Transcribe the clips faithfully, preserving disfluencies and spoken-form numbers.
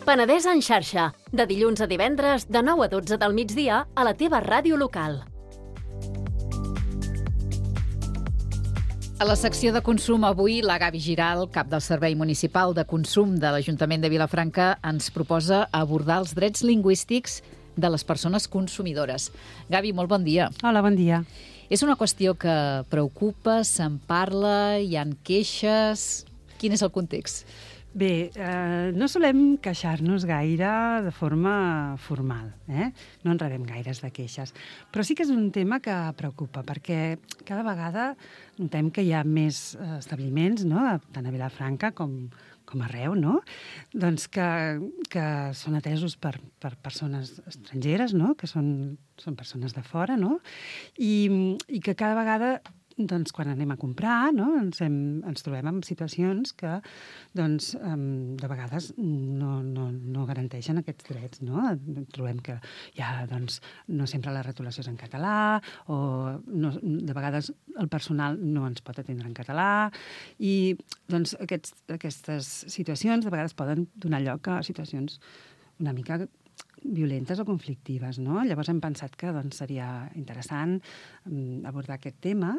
Penedès en xarxa, de dilluns a divendres, de nou a dotze del migdia, a la teva ràdio local. A la secció de consum avui, la Gavi Giral, cap del Servei Municipal de Consum de l'Ajuntament de Vilafranca, ens proposa abordar els drets lingüístics de les persones consumidores. Gavi, molt bon dia. Hola, bon dia. És una qüestió que preocupa, se'n parla, hi ha queixes... Quin és el context? Bé, eh, no solem queixar-nos gaire de forma formal, eh? No en rebem gaires de queixes, però sí que és un tema que preocupa, perquè cada vegada notem que hi ha més establiments, no?, tant a Vilafranca com, com arreu, no?, doncs que, que són atesos per, per persones estrangeres, no?, que són, són persones de fora, no?, i, i que cada vegada... doncs quan anem a comprar, no? ens, hem, ens trobem en situacions que doncs, um, de vegades no, no, no garanteixen aquests drets. No? Trobem que hi ha, doncs, no sempre la retolació és en català, o no, de vegades el personal no ens pot atendre en català, i doncs, aquests, aquestes situacions de vegades poden donar lloc a situacions una mica violentes o conflictives, no? Llavors hem pensat que doncs, seria interessant um, abordar aquest tema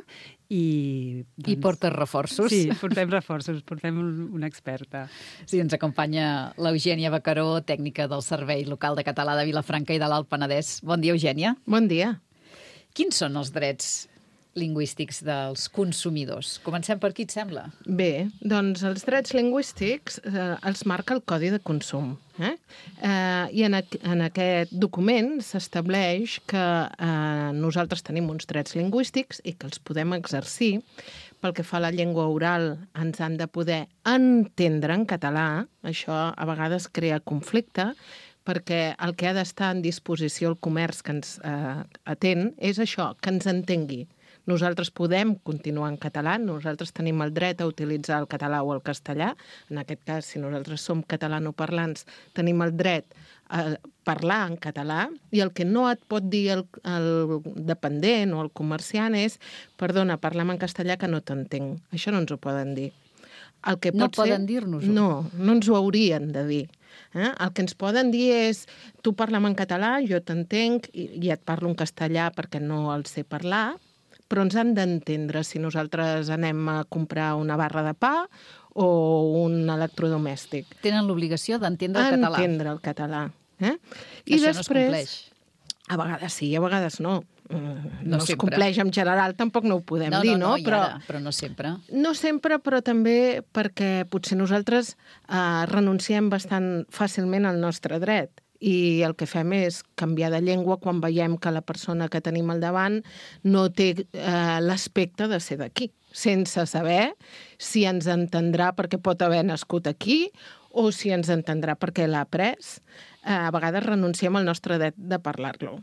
i... Doncs, I portes reforços. Sí, portem reforços, portem un, una experta. Sí, ens acompanya l'Eugènia Bacaró, tècnica del Servei Local de Català de Vilafranca i de l'Alt Penedès. Bon dia, Eugènia. Bon dia. Quins són els drets lingüístics dels consumidors? Comencem per aquí, et sembla? Bé, doncs els drets lingüístics eh, els marca el Codi de Consum. Eh? Eh, I en, a, en aquest document s'estableix que eh, nosaltres tenim uns drets lingüístics i que els podem exercir. Pel que fa a la llengua oral, ens han de poder entendre en català. Això a vegades crea conflicte, perquè el que ha d'estar en disposició el comerç que ens eh, atén és això, que ens entengui. Nosaltres podem continuar en català, nosaltres tenim el dret a utilitzar el català o el castellà. En aquest cas, si nosaltres som catalanoparlants, tenim el dret a parlar en català, i el que no et pot dir el, el dependent o el comerciant és «perdona, parla'm en castellà que no t'entenc». Això no ens ho poden dir. El que no pot poden ser... dir-nos-ho? No, no ens ho haurien de dir. Eh? El que ens poden dir és «tu parla'm en català, jo t'entenc i, i et parlo en castellà perquè no el sé parlar», però ens han d'entendre si nosaltres anem a comprar una barra de pa o un electrodomèstic. Tenen l'obligació d'entendre el català. Entendre el català. Eh? I Això després, no es compleix. A vegades sí, a vegades no. No, No es sempre. compleix en general, tampoc no ho podem No, dir, no, no? no, però, ara, però no sempre. no sempre, però també perquè potser nosaltres eh, renunciem bastant fàcilment al nostre dret. I el que fem és canviar de llengua quan veiem que la persona que tenim al davant no té eh, l'aspecte de ser d'aquí, sense saber si ens entendrà perquè pot haver nascut aquí o si ens entendrà perquè l'ha après. Eh, a vegades renunciem al nostre dret de parlar-lo.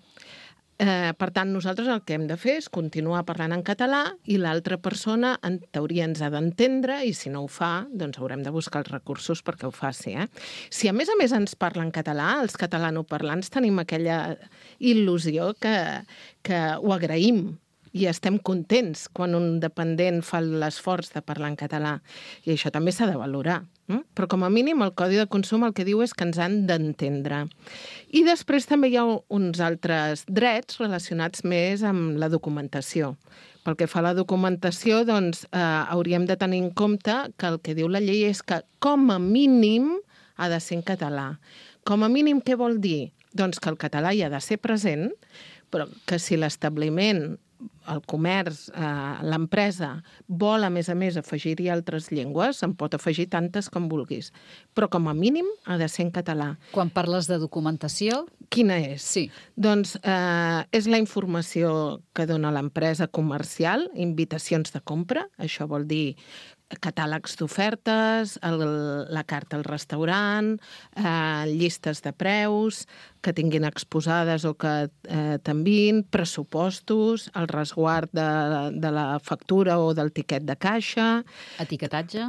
Eh, per tant, nosaltres el que hem de fer és continuar parlant en català i l'altra persona, en teoria, ens ha d'entendre i si no ho fa, doncs haurem de buscar els recursos perquè ho faci. Eh? Si a més a més ens parla en català, els catalanoparlants tenim aquella il·lusió que, que ho agraïm i estem contents quan un dependent fa l'esforç de parlar en català. I això també s'ha de valorar. Eh? Però com a mínim el Codi de Consum el que diu és que ens han d'entendre. I després també hi ha uns altres drets relacionats més amb la documentació. Pel que fa a la documentació, doncs, eh, hauríem de tenir en compte que el que diu la llei és que com a mínim ha de ser en català. Com a mínim què vol dir? Doncs que el català hi ha de ser present, però que si l'establiment, el comerç, eh, l'empresa vol, a més a més, afegir-hi altres llengües, en pot afegir tantes com vulguis. Però com a mínim ha de ser en català. Quan parles de documentació... Quina és? Sí. Doncs eh, és la informació que dona l'empresa comercial, invitacions de compra, això vol dir catàlegs d'ofertes, el, la carta al restaurant, eh, llistes de preus que tinguin exposades o que eh, t'enviïn, pressupostos, el resguard de, de la factura o del tiquet de caixa. Etiquetatge?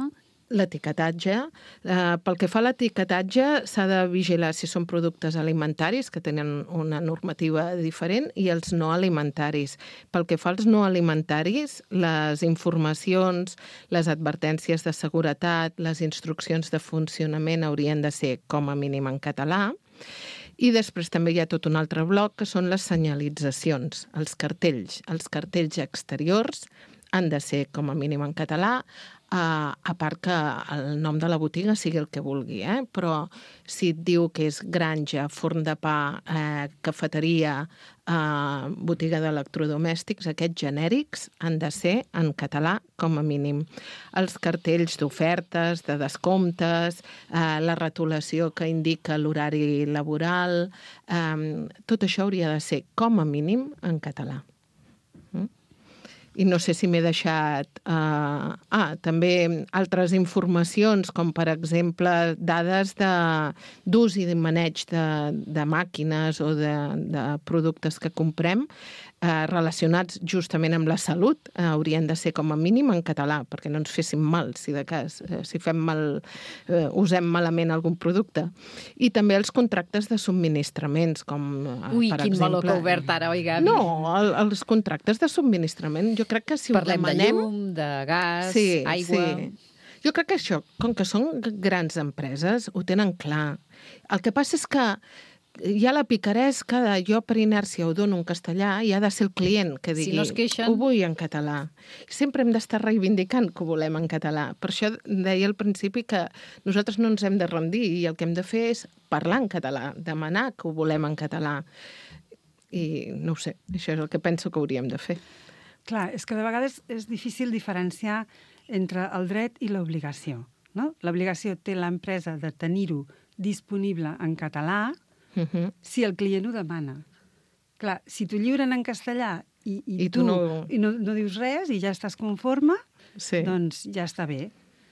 l'etiquetatge. Eh, pel que fa a l'etiquetatge, s'ha de vigilar si són productes alimentaris, que tenen una normativa diferent, i els no alimentaris. Pel que fa als no alimentaris, les informacions, les advertències de seguretat, les instruccions de funcionament haurien de ser com a mínim en català. I després també hi ha tot un altre bloc, que són les senyalitzacions, els cartells. Els cartells exteriors han de ser com a mínim en català, Uh, a part que el nom de la botiga sigui el que vulgui, eh? Però si et diu que és granja, forn de pa, eh, cafeteria, eh, botiga d'electrodomèstics, aquests genèrics han de ser en català com a mínim. Els cartells d'ofertes, de descomptes, eh, la retolació que indica l'horari laboral, eh, tot això hauria de ser com a mínim en català. Mm? I no sé si m'he deixat... Uh, ah, també altres informacions, com per exemple dades d'ús i de maneig de, de màquines o de, de productes que comprem, eh, relacionats justament amb la salut, eh, haurien de ser com a mínim en català, perquè no ens féssim mal, si de cas, eh, si fem mal, eh, usem malament algun producte. I també els contractes de subministraments, com eh, Ui, per quin exemple... meló que ha obert ara, oi, Gavi? No, el, els contractes de subministrament, jo crec que si Parlem ho demanem... de llum, de gas, sí, aigua... Sí. Jo crec que això, com que són grans empreses, ho tenen clar. El que passa és que hi ha la picaresca de jo per inèrcia ho dono en castellà i ha de ser el client que digui si no es queixen... ho vull en català. Sempre hem d'estar reivindicant que ho volem en català. Per això deia al principi que nosaltres no ens hem de rendir i el que hem de fer és parlar en català, demanar que ho volem en català. I no ho sé, això és el que penso que hauríem de fer. Clar, és que de vegades és difícil diferenciar entre el dret i l'obligació, no? L'obligació té l'empresa de tenir-ho disponible en català uh-huh. si el client ho demana. Clar, si t'ho lliuren en castellà i, i, I tu, tu no... i no, no dius res i ja estàs conforme, sí. doncs ja està bé.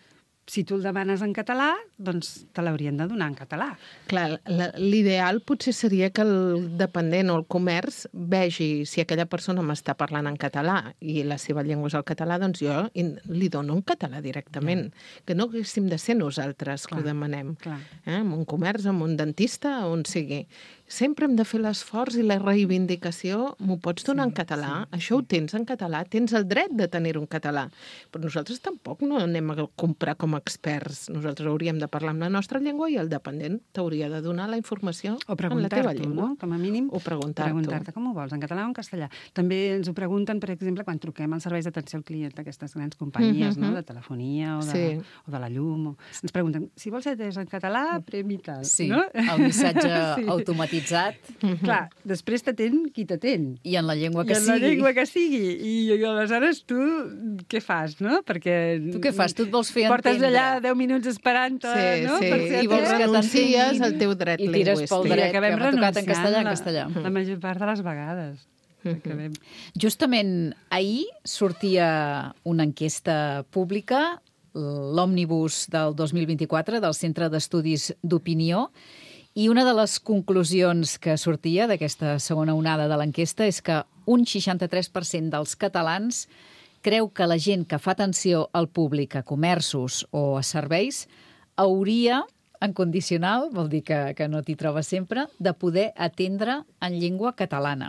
Si tu el demanes en català, doncs te l'haurien de donar en català. Clar, l'ideal potser seria que el dependent o el comerç vegi si aquella persona m'està parlant en català i la seva llengua és el català, doncs jo li dono en català directament. Ja. Que no haguéssim de ser nosaltres clar, que ho demanem. Clar. Eh? En un comerç, en un dentista, on sigui. Sempre hem de fer l'esforç i la reivindicació. M'ho pots donar sí, en català? Sí, Això sí. Ho tens en català? Tens el dret de tenir-ho en català. Però nosaltres tampoc no anem a comprar com a experts. Nosaltres hauríem de parlar amb la nostra llengua i el dependent t'hauria de donar la informació en la teva llengua. No? Com a mínim, o preguntar-t'ho. Preguntar-te com ho vols, en català o en castellà. També ens ho pregunten, per exemple, quan truquem als serveis d'atenció al client d'aquestes grans companyies, mm-hmm. no? De telefonia o de, sí. o de la llum. O... Ens pregunten, si vols ser en català, premi tal. Sí, no? el missatge sí. automatitzat. Mm-hmm. Clar, després t'atén qui t'atén. I en la llengua que I en sigui. la llengua que sigui. I, i aleshores tu què fas, no? Perquè... Tu què fas? Tu et vols fer portes entendre. Allà deu minuts esperant, sí, no? Sí, per ser i vols renuncies al teu dret i lingüístic. I tires pel dret, I acabem que m'ha tocat en castellà, en la, castellà. La major part de les vegades. Acabem. Justament ahir sortia una enquesta pública, l'Òmnibus del dos mil vint-i-quatre, del Centre d'Estudis d'Opinió, i una de les conclusions que sortia d'aquesta segona onada de l'enquesta és que un seixanta-tres per cent dels catalans creu que la gent que fa atenció al públic, a comerços o a serveis, hauria, en condicional, vol dir que, que no t'hi trobes sempre, de poder atendre en llengua catalana.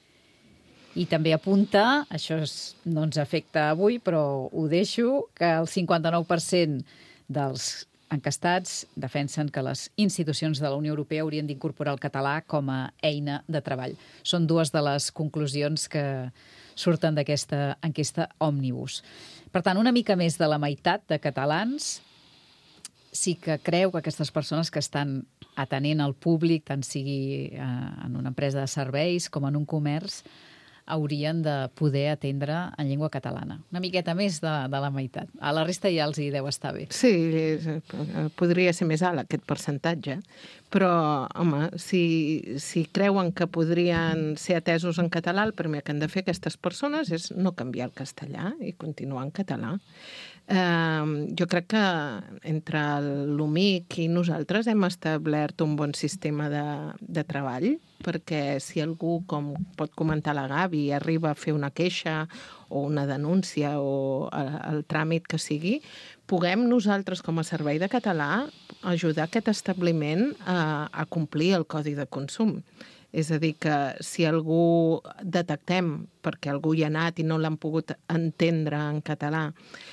I també apunta, això és, no ens afecta avui, però ho deixo, que el cinquanta-nou per cent dels encastats defensen que les institucions de la Unió Europea haurien d'incorporar el català com a eina de treball. Són dues de les conclusions que surten d'aquesta enquesta Òmnibus. Per tant, una mica més de la meitat de catalans sí que creu que aquestes persones que estan atenent al públic, tant sigui en una empresa de serveis com en un comerç, haurien de poder atendre en llengua catalana. Una miqueta més de, de la meitat. A la resta ja els hi deu estar bé. Sí, podria ser més alt aquest percentatge, però, home, si, si creuen que podrien ser atesos en català, el primer que han de fer aquestes persones és no canviar el castellà i continuar en català. Eh, jo crec que entre l'U M I C i nosaltres hem establert un bon sistema de, de treball, perquè si algú, com pot comentar la Gavi, arriba a fer una queixa o una denúncia o el, el tràmit que sigui, puguem nosaltres, com a Servei de Català, ajudar aquest establiment a, a complir el Codi de Consum. És a dir, que si algú detectem, perquè algú hi ha anat i no l'han pogut entendre en català,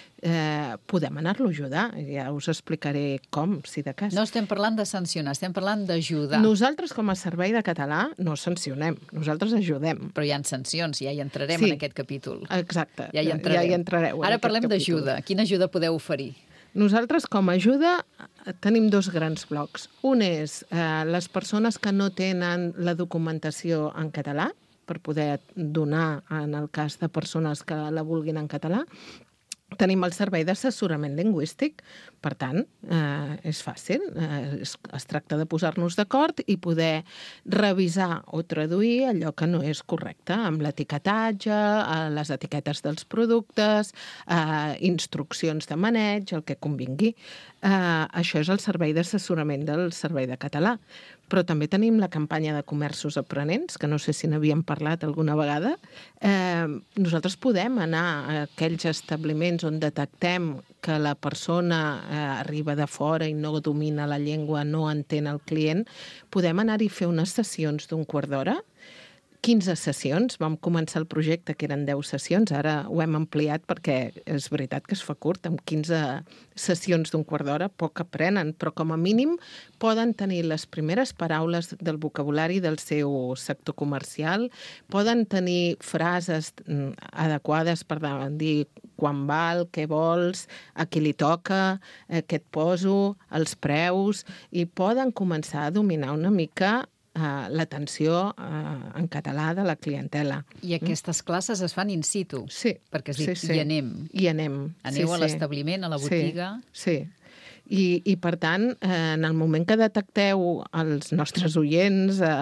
eh, podem anar-lo a ajudar. Ja us explicaré com, si de cas. No estem parlant de sancionar, estem parlant d'ajudar. Nosaltres, com a Servei de Català, no sancionem, nosaltres ajudem. Però hi ha sancions, ja hi entrarem Sí. en aquest capítol. Exacte, Ja hi entrarem. ja hi entrareu. en Ara aquest parlem capítol. d'ajuda. Quina ajuda podeu oferir? Nosaltres, com a ajuda, tenim dos grans blocs. Un és eh, les persones que no tenen la documentació en català, per poder donar en el cas de persones que la vulguin en català. Tenim el servei d'assessorament lingüístic, per tant, eh, és fàcil. Eh, es, es tracta de posar-nos d'acord i poder revisar o traduir allò que no és correcte, amb l'etiquetatge, eh, les etiquetes dels productes, eh, instruccions de maneig, el que convingui. Eh, això és el servei d'assessorament del Servei de Català. Però també tenim la campanya de comerços aprenents, que no sé si n'havíem parlat alguna vegada. Eh, nosaltres podem anar a aquells establiments on detectem que la persona eh, arriba de fora i no domina la llengua, no entén el client. Podem anar-hi a fer unes sessions d'un quart d'hora, quinze sessions. Vam començar el projecte, que eren deu sessions, ara ho hem ampliat perquè és veritat que es fa curt, amb quinze sessions d'un quart d'hora poc aprenen, però com a mínim poden tenir les primeres paraules del vocabulari del seu sector comercial, poden tenir frases adequades per dir quan val, què vols, a qui li toca, eh, què et poso, els preus, i poden començar a dominar una mica Uh, l'atenció uh, en català de la clientela. I aquestes classes es fan in situ? Sí. Perquè has dit, sí, sí. hi anem. Hi anem. Aneu sí, a l'establiment, a la botiga... Sí, sí. I, i per tant, eh, en el moment que detecteu els nostres oients, eh,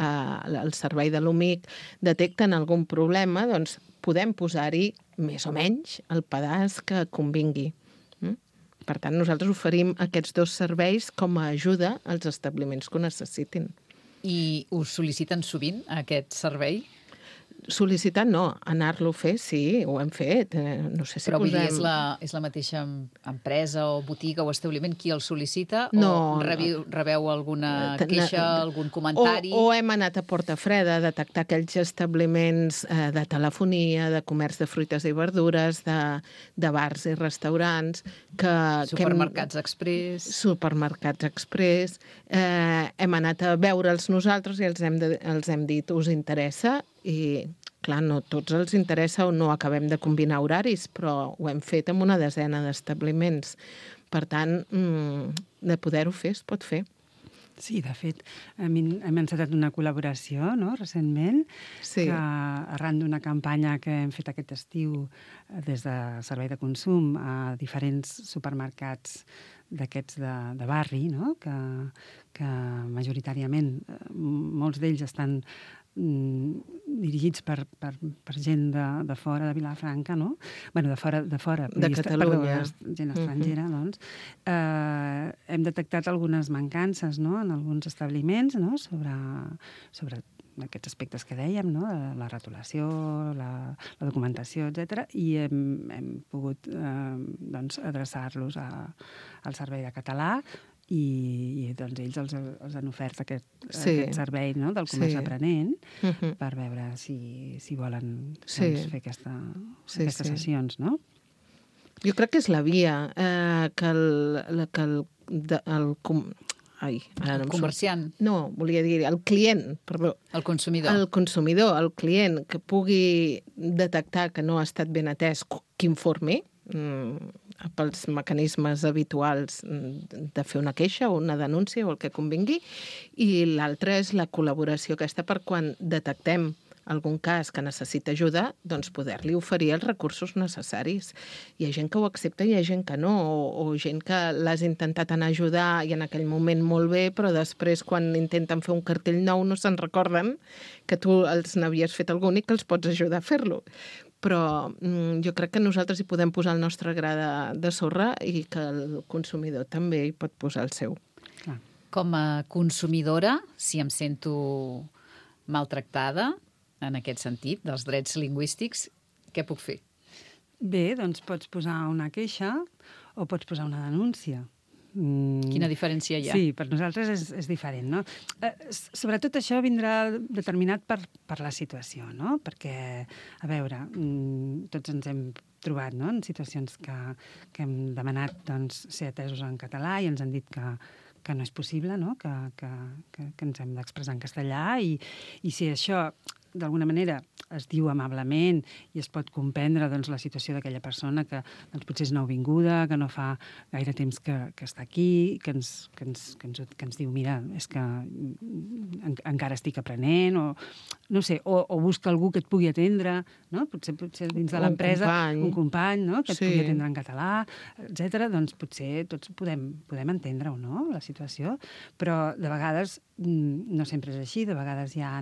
eh, el servei de l'U M I C, detecten algun problema, doncs podem posar-hi més o menys el pedaç que convingui. Mm? Per tant, nosaltres oferim aquests dos serveis com a ajuda als establiments que ho necessitin. I us sol·liciten sovint aquest servei? Sol·licitar no, anar-lo a fer, sí, ho hem fet. No sé si Però vull posem... dir, és la, és la mateixa empresa o botiga o establiment qui el sol·licita? No, o rebeu, rebeu alguna Ten- queixa, algun comentari? O, o hem anat a porta freda a detectar aquells establiments eh, de telefonia, de comerç de fruites i verdures, de, de bars i restaurants... Que, Supermercats que hem, express... Supermercats express. Eh, hem anat a veure'ls nosaltres i els hem, de, els hem dit us interessa, i clar, no tots els interessa o no acabem de combinar horaris, però ho hem fet amb una desena d'establiments. Per tant, mmm, de poder-ho fer, es pot fer. Sí, de fet, hem, hem encetat una col·laboració, no?, recentment, Sí. que arran d'una campanya que hem fet aquest estiu des de Servei de Consum a diferents supermercats d'aquests de, de barri, no?, que, que majoritàriament molts d'ells estan dirigits per, per, per gent de, de fora de Vilafranca, no? Bueno, de fora, de fora. De Catalunya. Perdó, gent estrangera, uh-huh. doncs. Eh, hem detectat algunes mancances, no?, en alguns establiments, no?, sobre, sobre aquests aspectes que dèiem, no?, la retolació, la, la documentació, etcètera, i hem, hem pogut eh, doncs, adreçar-los a, al Servei de Català, i, i doncs ells els, els han ofert aquest, sí. aquest servei, no?, del comerç sí. aprenent, uh-huh. per veure si, si volen sí. doncs, fer aquesta, sí, aquestes sí. sessions, no? Jo crec que és la via, eh, que el... Que el, de, el com... Ai, ara no el comerciant. Surt. No, volia dir el client, perdó. El consumidor. El consumidor, el client, que pugui detectar que no ha estat ben atès, que informi, pels mecanismes habituals de fer una queixa o una denúncia o el que convingui, i l'altre és la col·laboració aquesta per quan detectem algun cas que necessita ajuda, doncs poder-li oferir els recursos necessaris. Hi ha gent que ho accepta i hi ha gent que no, o, o gent que l'has intentat anar a ajudar i en aquell moment molt bé, però després quan intenten fer un cartell nou no se'n recorden que tu els n'havies fet algun i que els pots ajudar a fer-lo. però mm, jo crec que nosaltres hi podem posar el nostre gra de, de sorra i que el consumidor també hi pot posar el seu. Clar. Com a consumidora, si em sento maltractada, en aquest sentit, dels drets lingüístics, què puc fer? Bé, doncs pots posar una queixa o pots posar una denúncia. Mm. Quina diferència hi ha? Sí, per nosaltres és, és diferent, no? Eh, sobretot això vindrà determinat per, per la situació, no? Perquè, a veure, mm, tots ens hem trobat, no?, en situacions que, que hem demanat, doncs, ser atesos en català i ens han dit que, que no és possible, no?, que, que, que, que ens hem d'expressar en castellà i, i si això d'alguna manera es diu amablement i es pot comprendre, doncs, la situació d'aquella persona que, doncs, potser és nouvinguda, que no fa gaire temps que, que està aquí, que ens, que, ens, que, ens, que ens diu, mira, és que en, encara estic aprenent, o no sé, o, o busca algú que et pugui atendre, no? Potser, potser dins de l'empresa, un company, un company, no?, que et sí. pugui atendre en català, etcètera. Doncs potser tots podem, podem entendre-ho, no?, la situació, però de vegades no sempre és així, de vegades hi ha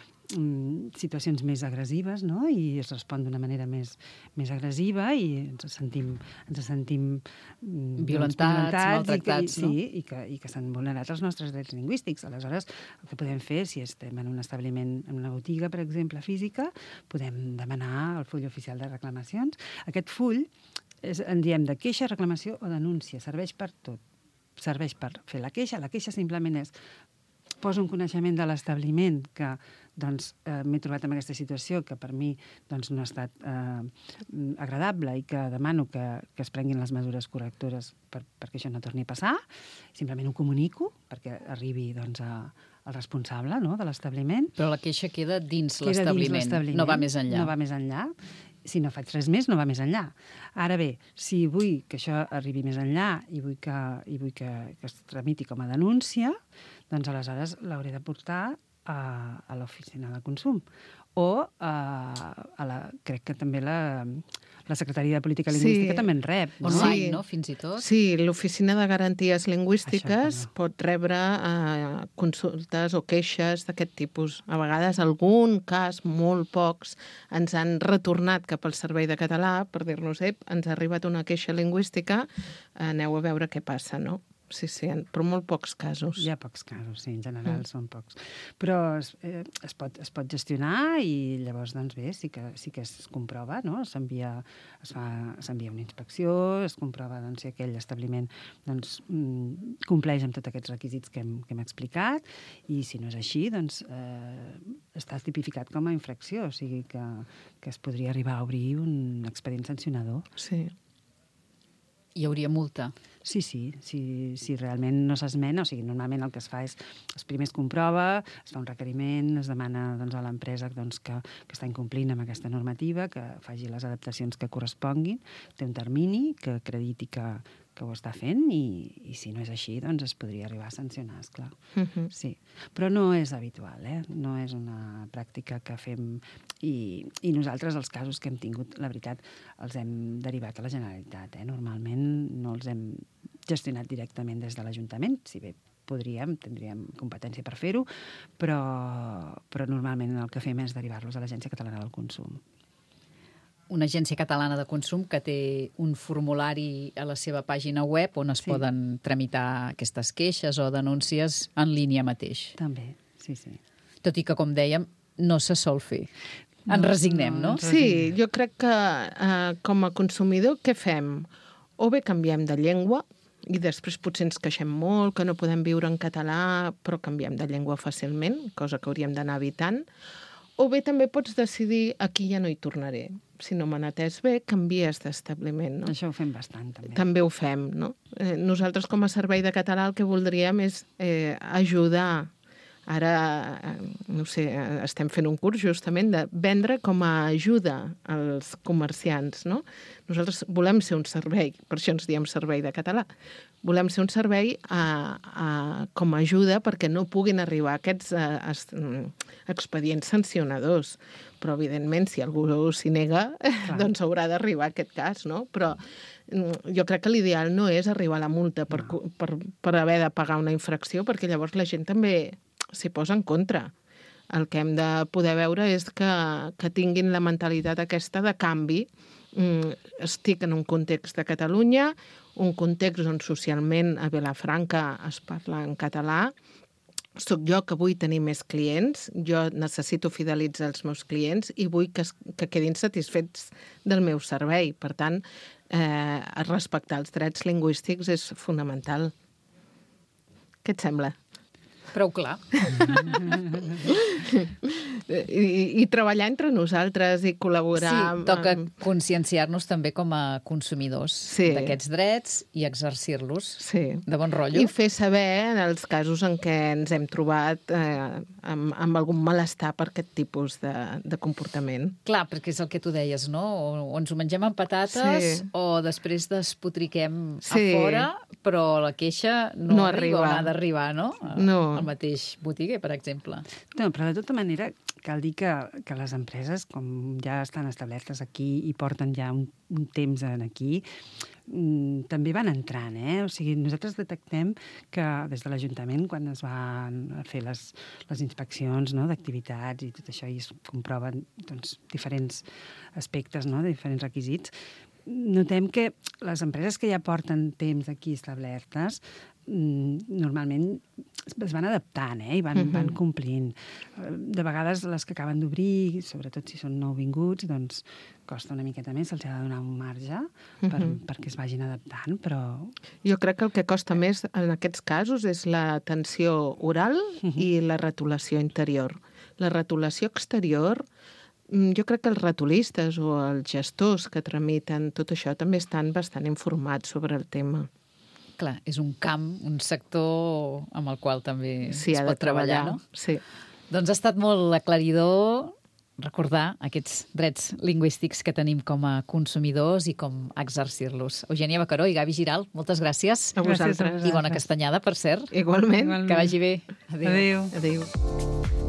situacions més agressives, no?, i es respon d'una manera més, més agressiva i ens sentim, ens sentim violentats, doncs, maltractats, i, no? Sí, i que, i que s'han vulnerat els nostres drets lingüístics. Aleshores, el que podem fer, si estem en un establiment, en una botiga, per exemple, física, podem demanar el full oficial de reclamacions. Aquest full és, en diem de queixa, reclamació o denúncia. Serveix per tot. Serveix per fer la queixa. La queixa simplement és poso un coneixement de l'establiment que doncs, eh, m'he trobat en aquesta situació que per mi doncs, no ha estat eh, agradable i que demano que, que es prenguin les mesures correctores per, perquè això no torni a passar. Simplement ho comunico perquè arribi doncs, a, al responsable, no?, de l'establiment. Però la queixa queda dins Queda l'establiment, dins l'establiment, no va més enllà. No va més enllà. Si no faig res més, no va més enllà. Ara bé, si vull que això arribi més enllà i vull que, i vull que, que es tramiti com a denúncia, doncs aleshores l'hauré de portar a, a l'oficina de consum. O a, a la, crec que també la, la Secretaria de Política Lingüística Sí. també en rep. No? Online, Sí. no?, fins i tot. Sí, l'Oficina de Garanties Lingüístiques Això, no. pot rebre eh, consultes o queixes d'aquest tipus. A vegades, algun cas, molt pocs, ens han retornat cap al Servei de Català per dir-nos, ep, ens ha arribat una queixa lingüística, aneu a veure què passa, no? Sí, sí, però molt pocs casos. Hi ha pocs casos, sí, en general mm. són pocs. Però es, eh, es, pot, es pot gestionar i llavors, doncs bé, sí que, sí que es comprova, no? S'envia es fa, s'envia una inspecció, es comprova doncs, si aquell establiment doncs, mm, compleix amb tots aquests requisits que hem, que hem explicat i si no és així, doncs eh, està tipificat com a infracció, o sigui que, que es podria arribar a obrir un expedient sancionador. Sí. Hi hauria multa. Sí, sí, si, si realment no s'esmena, o sigui, normalment el que es fa és, es primer es comprova, es fa un requeriment, es demana doncs, a l'empresa doncs, que, que està incomplint amb aquesta normativa, que faci les adaptacions que corresponguin, té un termini que acrediti que, que ho està fent i, i si no és així, doncs es podria arribar a sancionar, esclar. Uh-huh. Sí, però no és habitual, eh? No és una pràctica que fem i, i nosaltres els casos que hem tingut, la veritat, els hem derivat a la Generalitat, eh? Normalment no els hem gestionat directament des de l'Ajuntament, si bé podríem, tindríem competència per fer-ho, però, però normalment el que fem és derivar-los a l'Agència Catalana del Consum. Una agència catalana de consum que té un formulari a la seva pàgina web on es Sí. poden tramitar aquestes queixes o denúncies en línia mateix. També, sí, sí. Tot i que, com dèiem, no se sol fer. Ens No, resignem, no, no? ens Sí, jo crec que eh, com a consumidor què fem? O bé canviem de llengua i després potser ens queixem molt que no podem viure en català, però canviem de llengua fàcilment, cosa que hauríem d'anar evitant. O bé també pots decidir aquí ja no hi tornaré. Si no m'han atès bé, canvies d'establiment. No? Això ho fem bastant, també. També ho fem, no? Eh, nosaltres com a Servei de Català el que voldríem és eh, ajudar. Ara, eh, no sé, eh, estem fent un curs justament de vendre com a ajuda als comerciants, no? Nosaltres volem ser un servei, per això ens diem Servei de Català. Volem ser un servei a, a, com a ajuda perquè no puguin arribar aquests a, a, expedients sancionadors. Però, evidentment, si algú s'hi nega, Clar. doncs haurà d'arribar aquest cas, no? Però jo crec que l'ideal no és arribar a la multa per, no. per, per haver de pagar una infracció, perquè llavors la gent també s'hi posa en contra. El que hem de poder veure és que, que tinguin la mentalitat aquesta de canvi. Mm, estic en un context de Catalunya, un context on socialment a Vilafranca es parla en català. Soc jo que vull tenir més clients, jo necessito fidelitzar els meus clients i vull que, es, que quedin satisfets del meu servei. Per tant, eh, respectar els drets lingüístics és fonamental. Què et sembla? Prou clar. I, i treballar entre nosaltres i col·laborar... Sí, toca amb... conscienciar-nos també com a consumidors sí. d'aquests drets i exercir-los sí. de bon rotllo. I fer saber en els casos en què ens hem trobat eh, amb, amb algun malestar per aquest tipus de, de comportament. Clar, perquè és el que tu deies, no? O, o ens ho mengem amb patates sí. o després despotriquem sí. a fora, però la queixa no, no arriba on ha d'arribar, no? No. Al mateix botiguer, per exemple. No, però de tota manera cal dir que, que les empreses, com ja estan establertes aquí i porten ja un, un temps aquí, mm, també van entrant, eh? O sigui, nosaltres detectem que des de l'Ajuntament, quan es van fer les, les inspeccions, no?, d'activitats i tot això, i es comproven doncs, diferents aspectes, no?, de diferents requisits, notem que les empreses que ja porten temps aquí establertes normalment es van adaptant, eh? I van, uh-huh. van complint. De vegades les que acaben d'obrir, sobretot si són nouvinguts, doncs costa una miqueta més, se'ls ha de donar un marge per, uh-huh. perquè es vagin adaptant, però... Jo crec que el que costa més en aquests casos és l'atenció oral uh-huh. i la retolació interior. La retolació exterior, jo crec que els retolistes o els gestors que tramiten tot això també estan bastant informats sobre el tema. Clar, és un camp, un sector amb el qual també sí, es pot treballar, treballar, no? Sí. Doncs ha estat molt aclaridor recordar aquests drets lingüístics que tenim com a consumidors i com exercir-los. Eugènia Bacaró i Gavi Giral, moltes gràcies. A vosaltres. I bona castanyada, per cert. Igualment. Igualment. Que vagi bé. Adéu. Adéu. Adéu.